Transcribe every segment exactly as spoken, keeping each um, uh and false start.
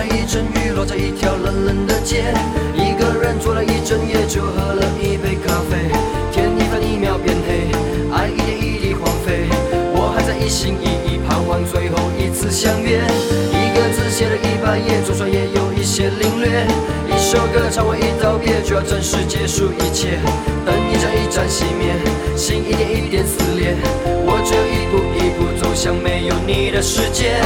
了一阵雨，落在一条冷冷的街。一个人坐了一整夜，就喝了一杯咖啡。天一分一秒变黑，爱一点一滴荒废。我还在一心一意盼望最后一次相约。一个字写了一百页，总算也有一些领略。一首歌唱完一道别，就要正式结束一切。灯一盏一盏熄灭，心一点一点撕裂。我只有一步一步走向没有你的世界。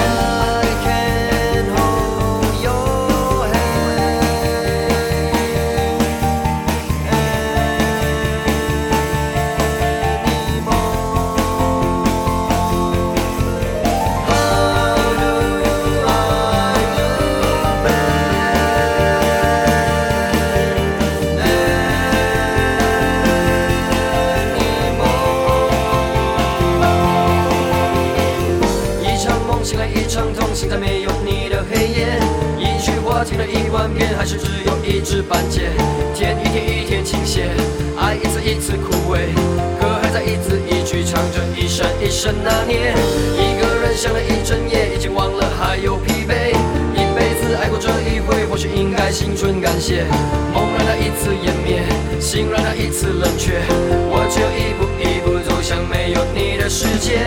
现在没有你的黑夜，一句话听了一万遍，还是只有一知半解。天一天一天倾斜，爱一次一次枯萎，歌还在一字一句唱着，一声一声拿捏。一个人想了一整夜，已经忘了还有疲惫。一辈子爱过这一回，或许应该心存感谢。梦让它一次湮灭，心让它一次冷却。我只有一步一步走向没有你的世界。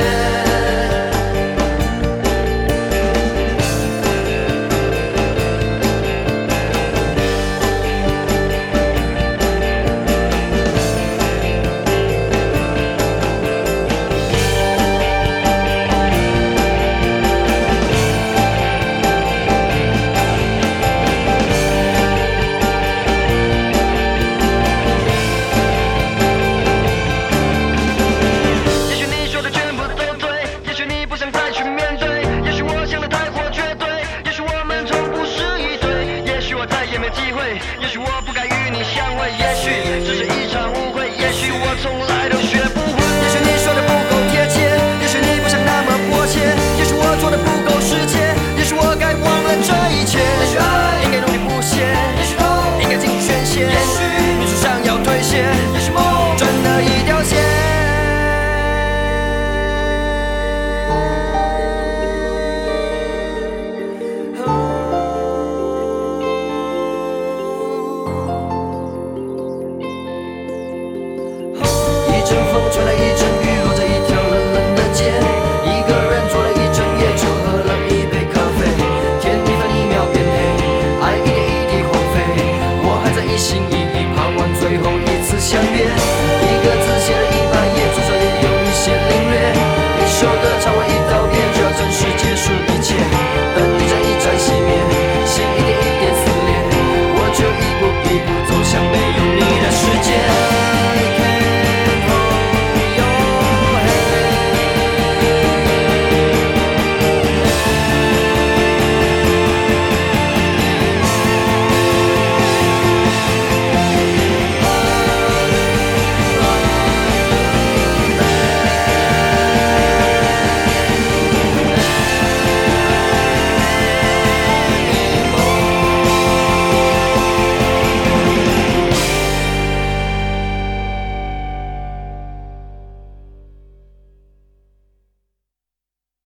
也许我不该与你相会。